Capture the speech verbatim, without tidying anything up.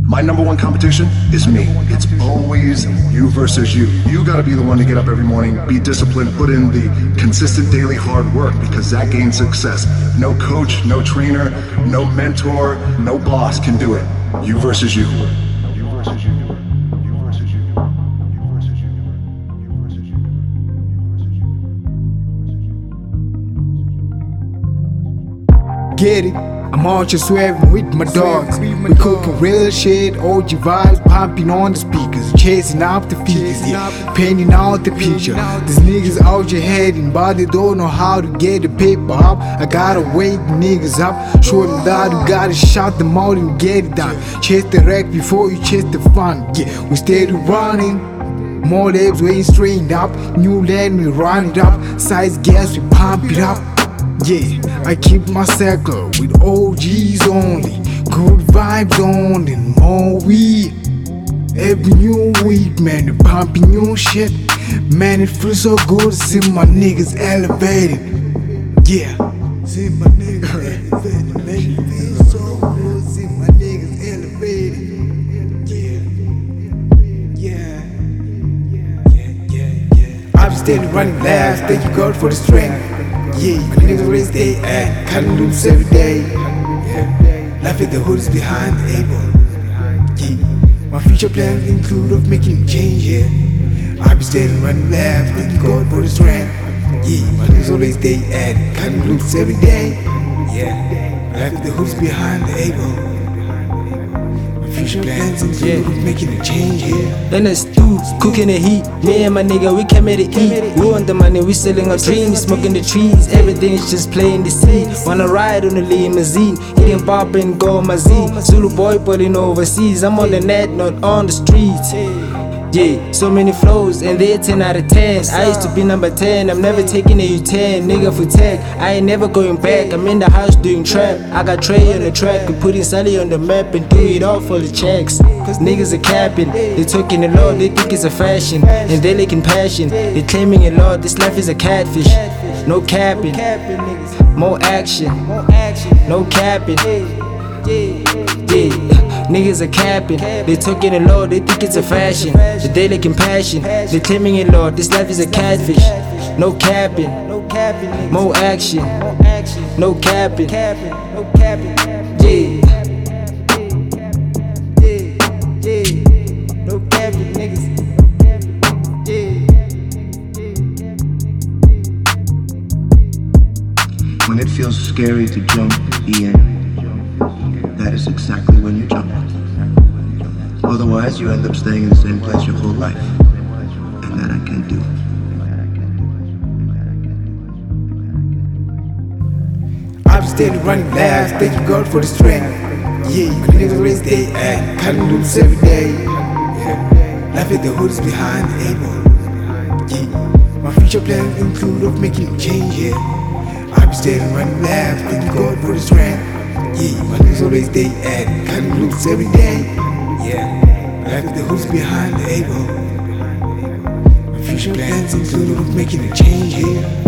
My number one competition is me. It's always you versus you. You gotta be the one to get up every morning, be disciplined, put in the consistent daily hard work, because that gains success. No coach, no trainer, no mentor, no boss can do it. You versus you. You versus you. You versus you. You versus you. You versus you. Get it? I'm out just swerving with my dogs. We cooking real shit, O G vibes pumping on the speakers, chasing up the figures, yeah, painting out the picture. These niggas out your heading, but they don't know how to get the paper up. I gotta wake niggas up, show them that you gotta shout them out and get it done. Chase the wreck before you chase the fun, yeah, we steady running. More legs, we ain't straightened up. New land, we run it up. Size gas, we pump it up. Yeah, I keep my circle with O Gs only. Good vibes only, more weed. Every new week, man, they pumping new shit. Man, it feels so good to see my niggas elevated. Yeah, see my niggas elevated. Man, it feels so good to see my niggas elevated. Yeah, yeah, yeah, yeah, yeah. I'm steady running laps, thank you God for the strength. Yeah, my niggas raise they act, cutting loose every day. Yeah, life at the hood is behind the able. Yeah, my future plans include of making change. Yeah, I be steady running laps, thank you God for the strength. Yeah, my niggas always stay at, cutting loose every day. Yeah, life at the hood is behind the able. Future plans include yeah. making a change, yeah. In the stew, cooking the heat. Me and my nigga, we came here to eat. We want the money, we selling our dreams, smoking the trees. Everything is just playing the scene. Wanna ride on the limousine, eating pop and go my Z. Zulu boy pulling overseas. I'm on the net, not on the streets. Yeah, so many flows, and they're ten out of ten. I used to be number ten, I'm never taking a U ten. Nigga for tech, I ain't never going back. I'm in the house doing trap. I got Trey on the track, we putting Sally on the map and do it all for the checks. Cause niggas are capping, they talking a lot, they think it's a fashion. And they lacking passion, they claiming a lot, this life is a catfish. No capping, more action, no capping. Yeah, niggas are capping, they talking a lot, they think it's a fashion. The daily compassion, they claiming it Lord, this life is a catfish. No capping, more action, no capping. Yeah, no capping, niggas. When it feels scary to jump, Ian, that is exactly when you jump. Otherwise, you end up staying in the same place your whole life. And that I can't do. I'm steady running laps, thank you God for the strength. Yeah, you niggas raise they act, cutting loose every day. Yeah, life at the hood is behind the able. Yeah, my future plans include of making a change, yeah. I'm steady running laps, thank you God for the strength. Yeah, my niggas always stay at, cutting loose every day. Yeah, life at the hood is behind the able. My future plans include of making a change, yeah.